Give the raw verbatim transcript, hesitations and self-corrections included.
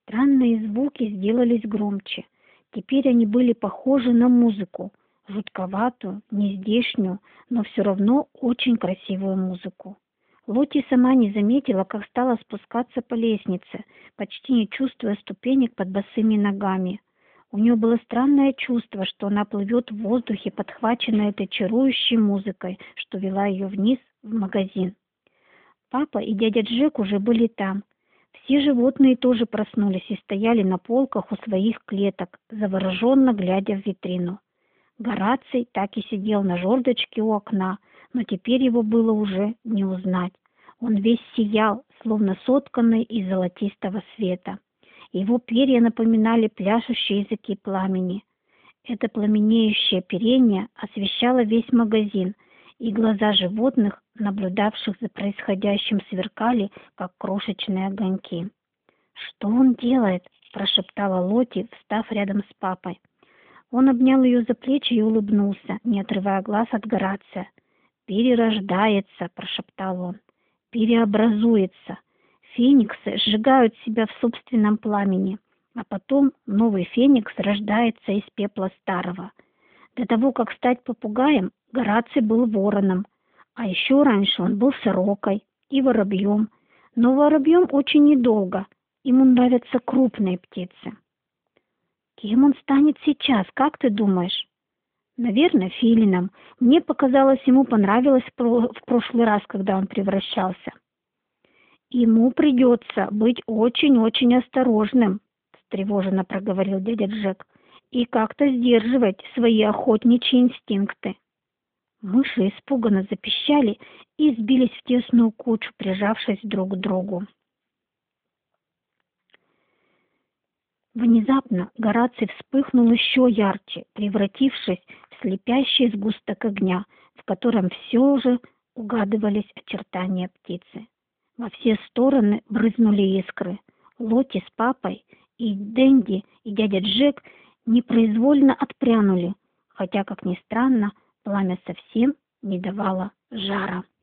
Странные звуки сделались громче. Теперь они были похожи на музыку, жутковатую, нездешнюю, но все равно очень красивую музыку. Лотти сама не заметила, как стала спускаться по лестнице, почти не чувствуя ступенек под босыми ногами. У нее было странное чувство, что она плывет в воздухе, подхваченная этой чарующей музыкой, что вела ее вниз в магазин. Папа и дядя Джек уже были там. Все животные тоже проснулись и стояли на полках у своих клеток, завороженно глядя в витрину. Гораций так и сидел на жердочке у окна, но теперь его было уже не узнать. Он весь сиял, словно сотканный из золотистого света. Его перья напоминали пляшущие языки пламени. Это пламенеющее оперение освещало весь магазин, и глаза животных, наблюдавших за происходящим, сверкали, как крошечные огоньки. «Что он делает?» – прошептала Лотти, встав рядом с папой. Он обнял ее за плечи и улыбнулся, не отрывая глаз от Горация. «Перерождается», – прошептал он. «Переобразуется. Фениксы сжигают себя в собственном пламени, а потом новый феникс рождается из пепла старого. До того, как стать попугаем, Гораций был вороном, а еще раньше он был сорокой и воробьем, но воробьем очень недолго, ему нравятся крупные птицы». «Кем он станет сейчас, как ты думаешь?» «Наверное, филином. Мне показалось, ему понравилось в прошлый раз, когда он превращался». «Ему придется быть очень-очень осторожным», — встревоженно проговорил дядя Джек, «и как-то сдерживать свои охотничьи инстинкты». Мыши испуганно запищали и сбились в тесную кучу, прижавшись друг к другу. Внезапно Гораций вспыхнул еще ярче, превратившись в слепящий сгусток огня, в котором все же угадывались очертания птицы. Во все стороны брызнули искры. Лотти с папой и Дэнди и дядя Джек непроизвольно отпрянули, хотя, как ни странно, пламя совсем не давало жара.